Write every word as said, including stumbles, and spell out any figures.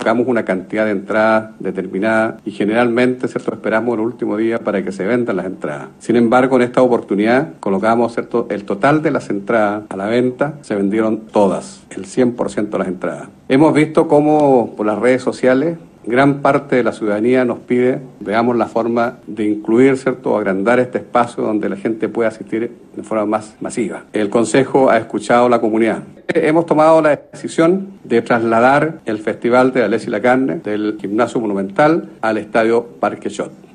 colocamos una cantidad de entradas determinada y generalmente, ¿cierto?, esperamos el último día para que se vendan las entradas. Sin embargo, en esta oportunidad colocamos, ¿cierto?, el total de las entradas a la venta, se vendieron todas, el cien por ciento de las entradas. Hemos visto cómo por las redes sociales gran parte de la ciudadanía nos pide, veamos la forma de incluir, ¿cierto?, o agrandar este espacio donde la gente pueda asistir de forma más masiva. El Consejo ha escuchado a la comunidad. Hemos tomado la decisión de trasladar el Festival de la Leche y la Carne del Gimnasio Monumental al Estadio Parque Chott.